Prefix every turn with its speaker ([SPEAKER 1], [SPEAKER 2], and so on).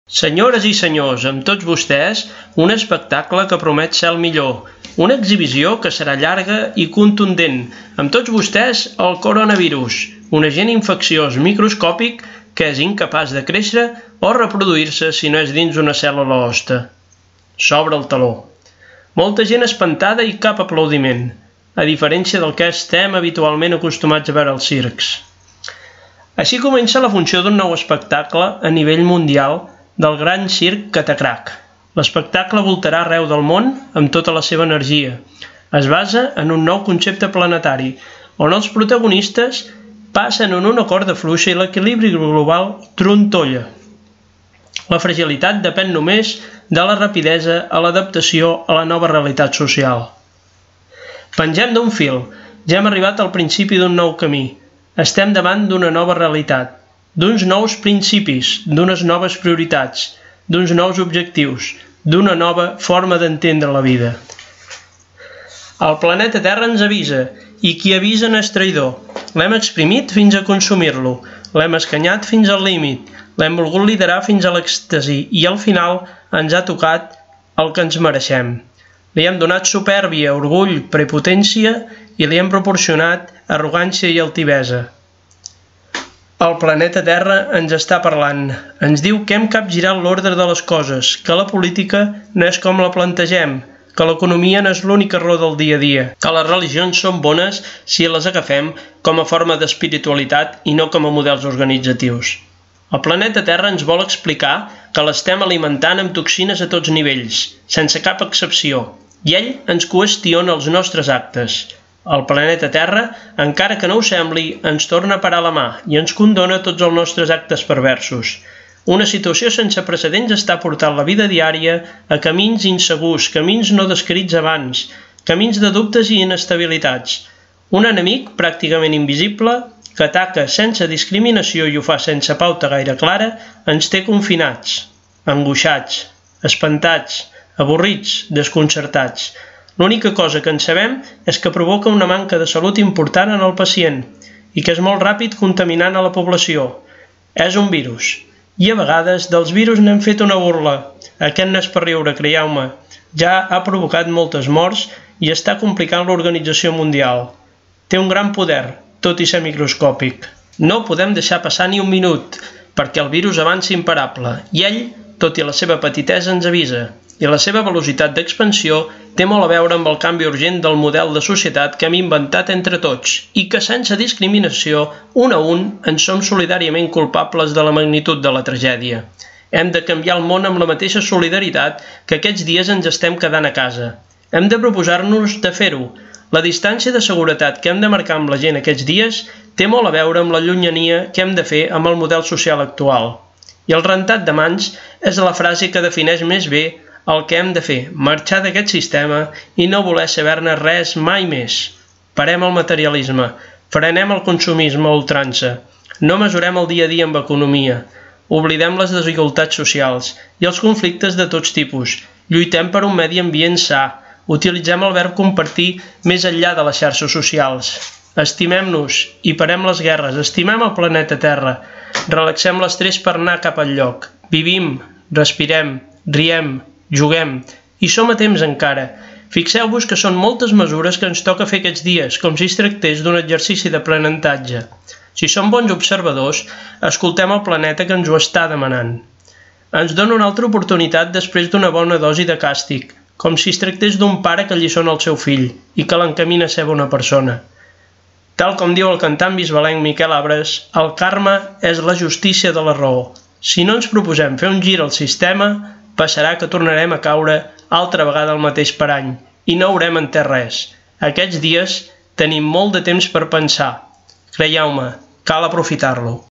[SPEAKER 1] Senyores i senyors, amb tots vostès, un espectacle que promet ser el millor, una exhibició que serà llarga i contundent. Amb tots vostès, el coronavirus, un agent infecciós microscòpic que és incapaç de créixer o reproduir-se si no és dins una cèl·lula hoste. S'obre el teló. Molta gent espantada i cap aplaudiment, a diferència del que estem habitualment acostumats a veure als circs. Així comença la funció d'un nou espectacle a nivell mundial del gran circ Catacrac. L'espectacle voltarà arreu del món amb tota la seva energia. Es basa en un nou concepte planetari, on els protagonistes passen en una corda fluixa i l'equilibri global trontolla. La fragilitat depèn només de la rapidesa a l'adaptació a la nova realitat social. Pengem d'un fil, ja hem arribat al principi d'un nou camí. Estem davant d'una nova realitat, d'uns nous principis, d'unes noves prioritats, d'uns nous objectius, d'una nova forma d'entendre la vida. El planeta Terra ens avisa, i qui avisa no és traïdor. L'hem exprimit fins a consumir-lo, l'hem escanyat fins al límit, l'hem volgut liderar fins a l'èxtasi i al final ens ha tocat el que ens mereixem. Li hem donat supèrbia, orgull, prepotència i li hem proporcionat arrogància i altivesa. El planeta Terra ens està parlant, ens diu que hem capgirat l'ordre de les coses, que la política no és com la plantegem, que l'economia no és l'única raó del dia a dia, que les religions són bones si les agafem com a forma d'espiritualitat i no com a models organitzatius. El planeta Terra ens vol explicar que l'estem alimentant amb toxines a tots nivells, sense cap excepció, i ell ens qüestiona els nostres actes. El planeta Terra, encara que no ho sembli, ens torna a parar la mà i ens condona tots els nostres actes perversos. Una situació sense precedents està portant la vida diària a camins insegurs, camins no descrits abans, camins de dubtes i inestabilitats. Un enemic pràcticament invisible que ataca sense discriminació i ho fa sense pauta gaire clara, ens té confinats, angoixats, espantats, avorrits, desconcertats. L'única cosa que en sabem és que provoca una manca de salut important en el pacient i que és molt ràpid contaminant a la població. És un virus. I a vegades dels virus n'hem fet una burla. Aquest no és per riure, creieu-me. Ja ha provocat moltes morts i està complicant l'organització mundial. Té un gran poder, tot i ser microscòpic. No podem deixar passar ni un minut, perquè el virus avança imparable i ell, tot i la seva petitesa, ens avisa. I la seva velocitat d'expansió té molt a veure amb el canvi urgent del model de societat que hem inventat entre tots i que sense discriminació, un a un, ens som solidàriament culpables de la magnitud de la tragèdia. Hem de canviar el món amb la mateixa solidaritat que aquests dies ens estem quedant a casa. Hem de proposar-nos de fer-ho. La distància de seguretat que hem de marcar amb la gent aquests dies té molt a veure amb la llunyania que hem de fer amb el model social actual. I el rentat de mans és la frase que defineix més bé el que hem de fer, marxar d'aquest sistema i no voler saber-ne res mai més. Parem el materialisme, frenem el consumisme a ultrança, no mesurem el dia a dia amb economia, oblidem les desigualtats socials i els conflictes de tots tipus, lluitem per un medi ambient sa, utilitzem el verb compartir més enllà de les xarxes socials. Estimem-nos i parem les guerres, estimem el planeta Terra, relaxem l'estrès per anar cap al lloc, vivim, respirem, riem, juguem, i som a temps encara. Fixeu-vos que són moltes mesures que ens toca fer aquests dies, com si es tractés d'un exercici d'aprenentatge. Si som bons observadors, escoltem el planeta que ens ho està demanant. Ens dona una altra oportunitat després d'una bona dosi de càstig, com si es tractés d'un pare que alliçona el seu fill i que l'encamina a ser bona persona. Tal com diu el cantant bisbalenc Miquel Abres, el karma és la justícia de la raó. Si no ens proposem fer un gir al sistema, passarà que tornarem a caure altra vegada al mateix parany i no haurem entès res. Aquests dies tenim molt de temps per pensar. Creieu-me, cal aprofitar-lo.